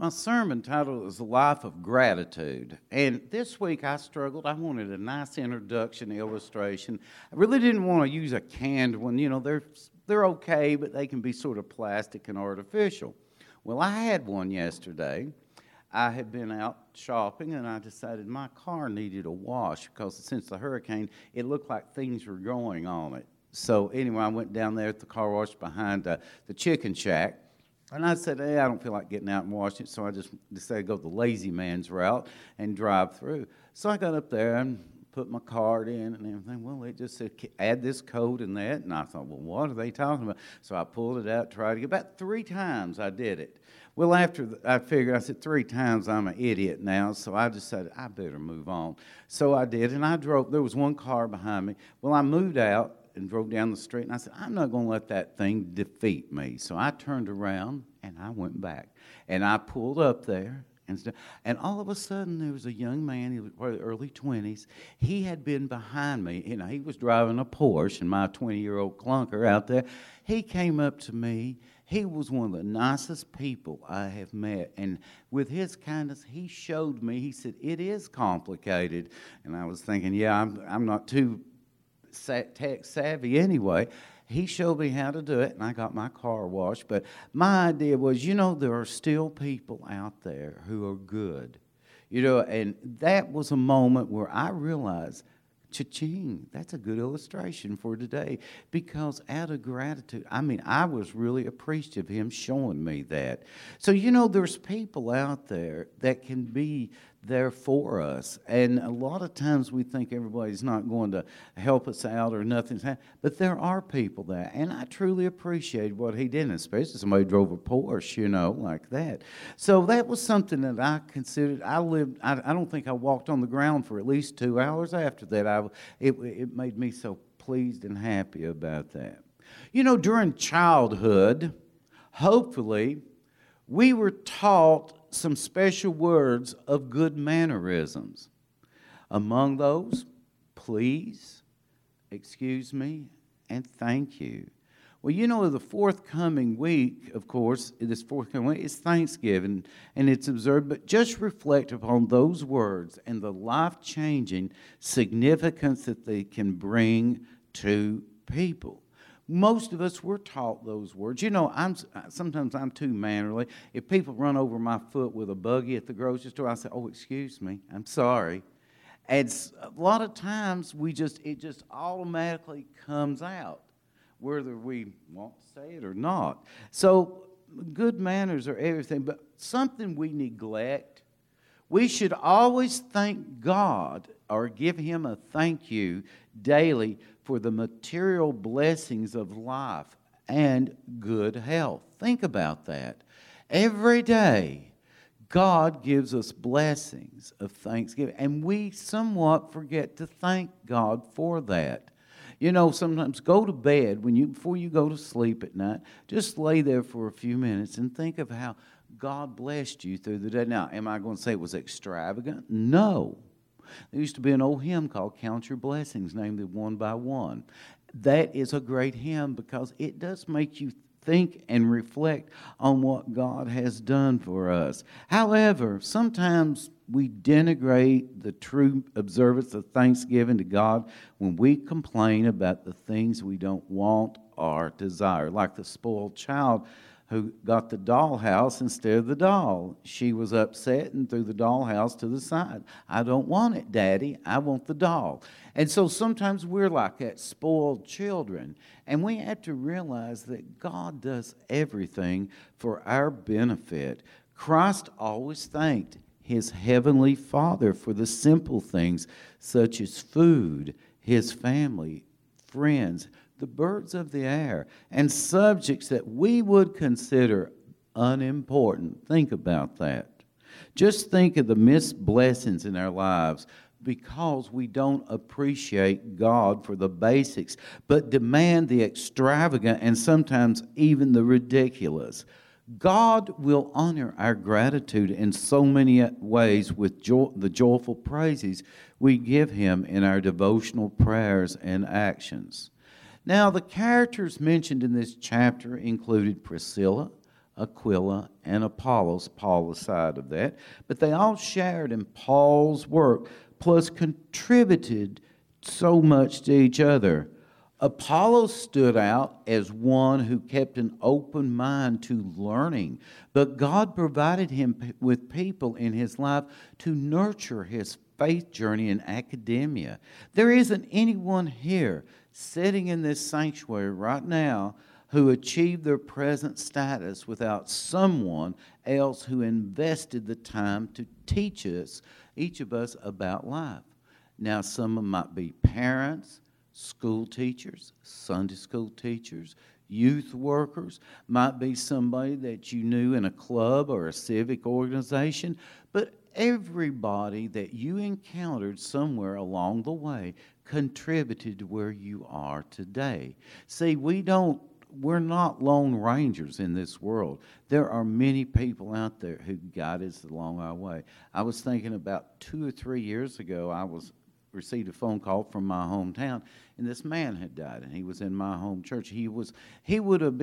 My sermon title is The Life of Gratitude. And this week I struggled. I wanted a nice introduction illustration. I really didn't want to use a canned one. You know, they're okay, but they can be sort of plastic and artificial. Well, I had one yesterday. I had been out shopping and I decided my car needed a wash because since the hurricane, it looked like things were growing on it. So anyway, I went down there at the car wash behind the Chicken Shack. And I said, hey, I don't feel like getting out and washing it, so I just decided to go the lazy man's route and drive through. So I got up there and put my card in and everything. Well, it just said, add this code and that. And I thought, well, what are they talking about? So I pulled it out, tried to get about 3 times I did it. Well, after I figured, I said 3 times I'm an idiot now, so I decided I better move on. So I did, and I drove. There was one car behind me. Well, I moved out and drove down the street, and I said, I'm not going to let that thing defeat me. So I turned around, and I went back. And I pulled up there, and all of a sudden, there was a young man, he was probably early 20s. He had been behind me. You know, he was driving a Porsche, and my 20-year-old clunker out there. He came up to me. He was one of the nicest people I have met. And with his kindness, he showed me, he said, it is complicated. And I was thinking, yeah, I'm not too tech savvy anyway. He showed me how to do it, and I got my car washed. But my idea was, you know, there are still people out there who are good. You know, and that was a moment where I realized, cha-ching, that's a good illustration for today. Because out of gratitude, I was really appreciative of him showing me that. So, you know, there's people out there that can be there for us. And a lot of times we think everybody's not going to help us out or nothing's happening. But there are people there. And I truly appreciate what he did, especially somebody who drove a Porsche, you know, like that. So that was something that I considered. I don't think I walked on the ground for at least 2 hours after that. It made me so pleased and happy about that. You know, during childhood, hopefully, we were taught some special words of good mannerisms. Among those, please, excuse me, and thank you. Well, you know, the forthcoming week, of course, this forthcoming week is Thanksgiving, and it's observed, but just reflect upon those words and the life-changing significance that they can bring to people. Most of us were taught those words. You know, sometimes I'm too mannerly. If people run over my foot with a buggy at the grocery store, I say, oh, excuse me, I'm sorry. And a lot of times it just automatically comes out, whether we want to say it or not. So good manners are everything, but something we neglect. We should always thank God or give Him a thank you daily for the material blessings of life and good health. Think about that. Every day, God gives us blessings of thanksgiving, and we somewhat forget to thank God for that. You know, sometimes go to bed before you go to sleep at night, just lay there for a few minutes and think of how God blessed you through the day. Now, am I going to say it was extravagant? No. There used to be an old hymn called Count Your Blessings, named it One by One. That is a great hymn because it does make you think and reflect on what God has done for us. However, sometimes we denigrate the true observance of thanksgiving to God when we complain about the things we don't want or desire, like the spoiled child who got the dollhouse instead of the doll. She was upset and threw the dollhouse to the side. I don't want it, Daddy. I want the doll. And so sometimes we're like that, spoiled children. And we have to realize that God does everything for our benefit. Christ always thanked His Heavenly Father for the simple things such as food, His family, friends, the birds of the air, and subjects that we would consider unimportant. Think about that. Just think of the missed blessings in our lives because we don't appreciate God for the basics, but demand the extravagant and sometimes even the ridiculous. God will honor our gratitude in so many ways with the joyful praises we give Him in our devotional prayers and actions. Now, the characters mentioned in this chapter included Priscilla, Aquila, and Apollos, Paul aside of that, but they all shared in Paul's work, plus contributed so much to each other. Apollos stood out as one who kept an open mind to learning, but God provided him with people in his life to nurture his faith journey in academia. There isn't anyone here sitting in this sanctuary right now who achieved their present status without someone else who invested the time to teach us, each of us, about life. Now, some of them might be parents, school teachers, Sunday school teachers, youth workers, might be somebody that you knew in a club or a civic organization, but everybody that you encountered somewhere along the way contributed to where you are today. See, we're not lone rangers in this world. There are many people out there who guide us along our way. I was thinking about 2 or 3 years ago, received a phone call from my hometown, and this man had died, and he was in my home church. He would have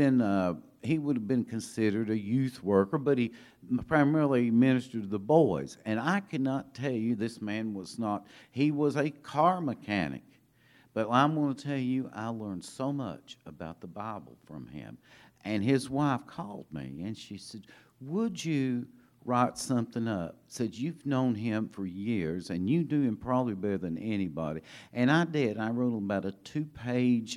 been considered a youth worker, but he primarily ministered to the boys. And I cannot tell you, this man was not. He was a car mechanic. But I'm going to tell you, I learned so much about the Bible from him. And his wife called me, and she said, would you write something up? Said, you've known him for years, and you do him probably better than anybody. And I did. I wrote about a 2-page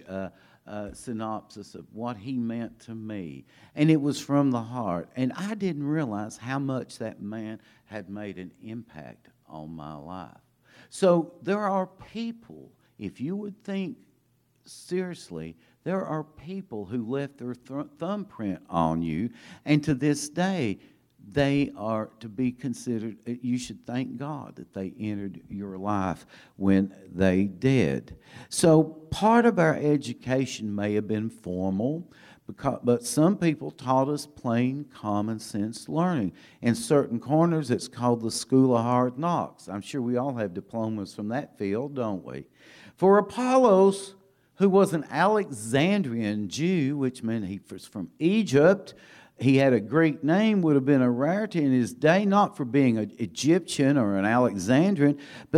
synopsis of what he meant to me. And it was from the heart. And I didn't realize how much that man had made an impact on my life. So there are people, if you would think seriously, there are people who left their thumbprint on you, and to this day, they are to be considered. You should thank God that they entered your life when they did. So part of our education may have been formal, but some people taught us plain common sense learning. In certain corners, it's called the School of Hard Knocks. I'm sure we all have diplomas from that field, don't we? For Apollos, who was an Alexandrian Jew, which meant he was from Egypt, he had a Greek name, would have been a rarity in his day, not for being an Egyptian or an Alexandrian,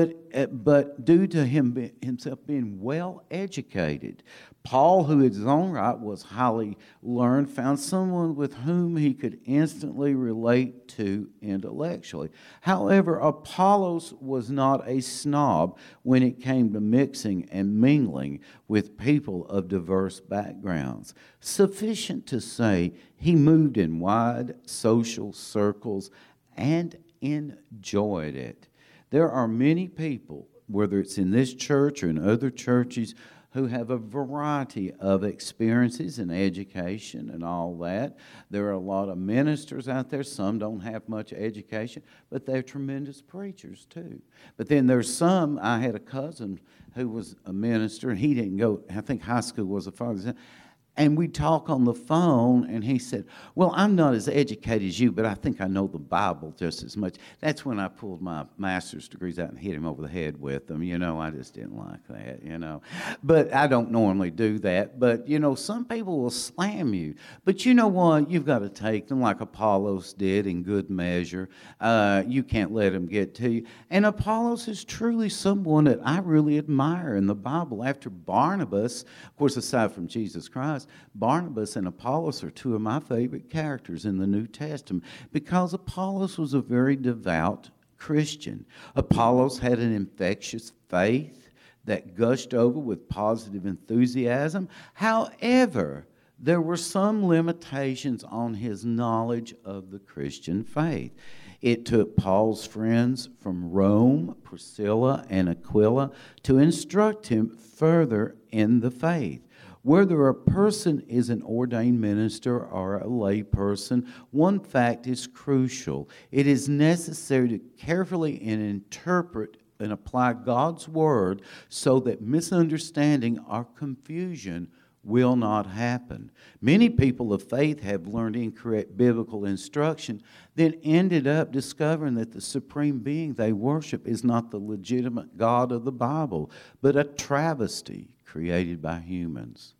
but due to himself being well educated. Paul, who in his own right was highly learned, found someone with whom he could instantly relate to intellectually. However, Apollos was not a snob when it came to mixing and mingling with people of diverse backgrounds. Sufficient to say, he moved in wide social circles and enjoyed it. There are many people, whether it's in this church or in other churches, who have a variety of experiences in education and all that. There are a lot of ministers out there. Some don't have much education, but they're tremendous preachers too. But then there's some. I had a cousin who was a minister, and he didn't go, I think high school was a father. And we'd talk on the phone, and he said, well, I'm not as educated as you, but I think I know the Bible just as much. That's when I pulled my master's degrees out and hit him over the head with them. I just didn't like that, But I don't normally do that. But, some people will slam you. But you know what? You've got to take them like Apollos did in good measure. You can't let them get to you. And Apollos is truly someone that I really admire in the Bible. After Barnabas, of course, aside from Jesus Christ, Barnabas and Apollos are two of my favorite characters in the New Testament because Apollos was a very devout Christian. Apollos had an infectious faith that gushed over with positive enthusiasm. However, there were some limitations on his knowledge of the Christian faith. It took Paul's friends from Rome, Priscilla and Aquila, to instruct him further in the faith. Whether a person is an ordained minister or a lay person, one fact is crucial. It is necessary to carefully interpret and apply God's word so that misunderstanding or confusion will not happen. Many people of faith have learned incorrect biblical instruction, then ended up discovering that the supreme being they worship is not the legitimate God of the Bible, but a travesty created by humans.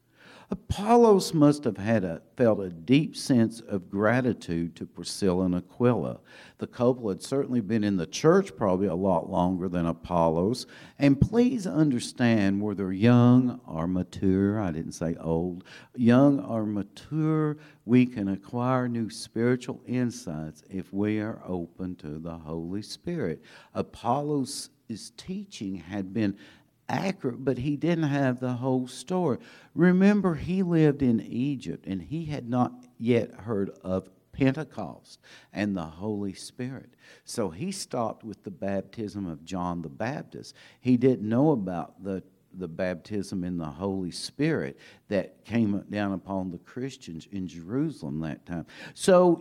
Apollos must have felt a deep sense of gratitude to Priscilla and Aquila. The couple had certainly been in the church probably a lot longer than Apollos. And please understand, whether young or mature, I didn't say old, young or mature, we can acquire new spiritual insights if we are open to the Holy Spirit. Apollos' teaching had been accurate, but he didn't have the whole story. Remember, he lived in Egypt, and he had not yet heard of Pentecost and the Holy Spirit. So he stopped with the baptism of John the Baptist. He didn't know about the baptism in the Holy Spirit that came down upon the Christians in Jerusalem that time. So,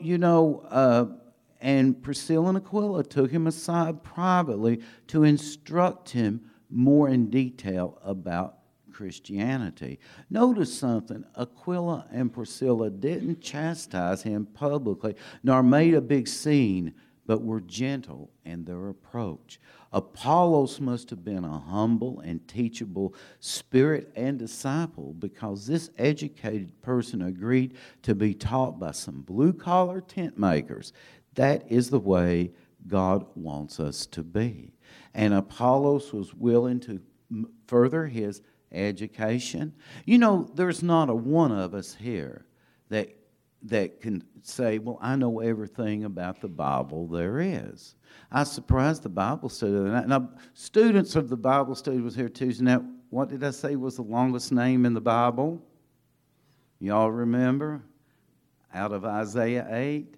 and Priscilla and Aquila took him aside privately to instruct him more in detail about Christianity. Notice something. Aquila and Priscilla didn't chastise him publicly, nor made a big scene, but were gentle in their approach. Apollos must have been a humble and teachable spirit and disciple, because this educated person agreed to be taught by some blue-collar tent makers. That is the way God wants us to be. And Apollos was willing to further his education. There's not a one of us here that can say, well, I know everything about the Bible there is. I surprised the Bible study. Now, students of the Bible study was here Tuesday night. What did I say was the longest name in the Bible? Y'all remember? Out of Isaiah 8.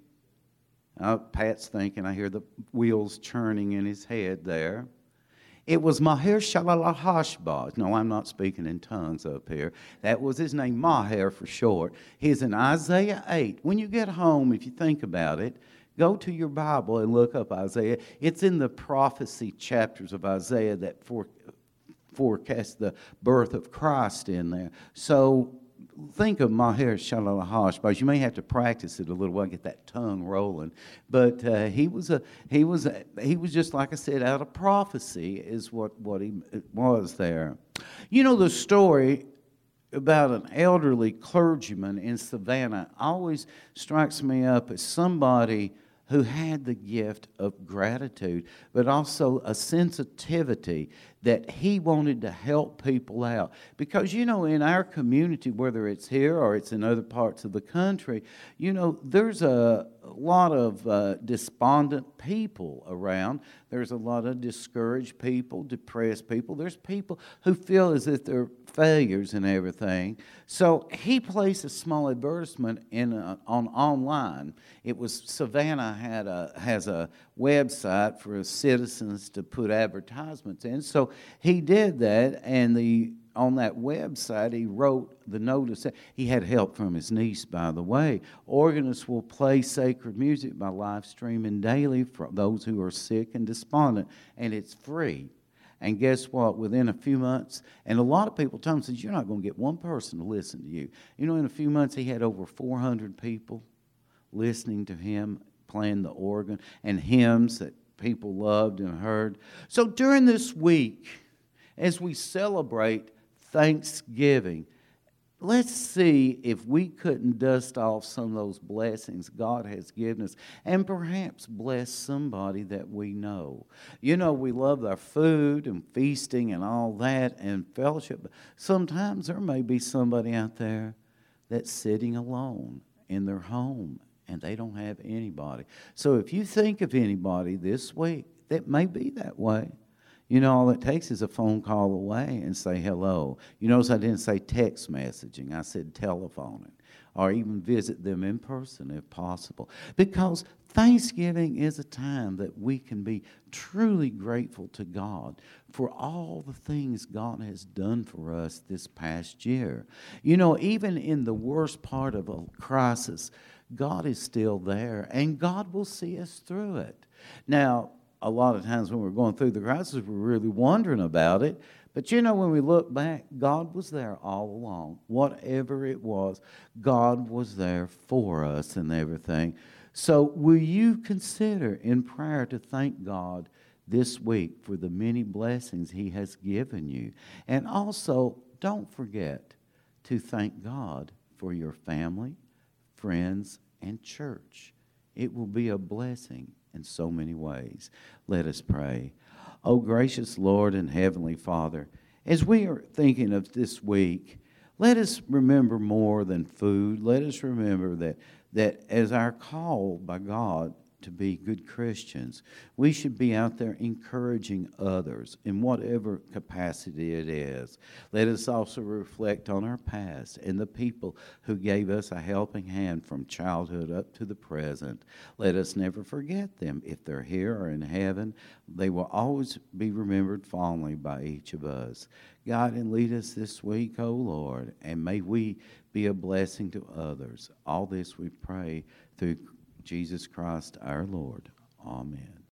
Pat's thinking, I hear the wheels churning in his head there. It was Maher Shalal Hashbaz. No, I'm not speaking in tongues up here. That was his name, Maher for short. He's in Isaiah 8. When you get home, if you think about it, go to your Bible and look up Isaiah. It's in the prophecy chapters of Isaiah that forecast the birth of Christ in there. So think of Maher Shalal Hashbaz. You may have to practice it a little while, get that tongue rolling. But he was just, like I said, out of prophecy is what he was there. The story about an elderly clergyman in Savannah always strikes me up as somebody who had the gift of gratitude, but also a sensitivity that he wanted to help people out. Because, in our community, whether it's here or it's in other parts of the country, there's a lot of despondent people around. There's a lot of discouraged people, depressed people. There's people who feel as if they're failures and everything. So he placed a small advertisement on online. It was Savannah has a website for citizens to put advertisements in. So he did that, and on that website, he wrote the notice. He had help from his niece, by the way. Organists will play sacred music by live streaming daily for those who are sick and despondent, and it's free. And guess what? Within a few months, and a lot of people told him, says, you're not going to get one person to listen to you. In a few months, he had over 400 people listening to him playing the organ and hymns that people loved and heard. So during this week, as we celebrate Thanksgiving, let's see if we couldn't dust off some of those blessings God has given us and perhaps bless somebody that we know. We love our food and feasting and all that and fellowship, but sometimes there may be somebody out there that's sitting alone in their home and they don't have anybody. So if you think of anybody this week that may be that way, all it takes is a phone call away and say hello. You notice I didn't say text messaging. I said telephoning, or even visit them in person if possible. Because Thanksgiving is a time that we can be truly grateful to God for all the things God has done for us this past year. Even in the worst part of a crisis, God is still there, and God will see us through it. Now, a lot of times when we're going through the crisis, we're really wondering about it. But when we look back, God was there all along. Whatever it was, God was there for us and everything. So will you consider in prayer to thank God this week for the many blessings He has given you? And also, don't forget to thank God for your family, friends, and church. It will be a blessing in so many ways. Let us pray. Oh, gracious Lord and Heavenly Father, as we are thinking of this week, let us remember more than food. Let us remember that as our call by God to be good Christians, we should be out there encouraging others in whatever capacity it is. Let us also reflect on our past and the people who gave us a helping hand from childhood up to the present. Let us never forget them. If they're here or in heaven, they will always be remembered fondly by each of us. Guide and lead us this week, O Lord, and may we be a blessing to others. All this we pray through Jesus Christ our Lord. Amen.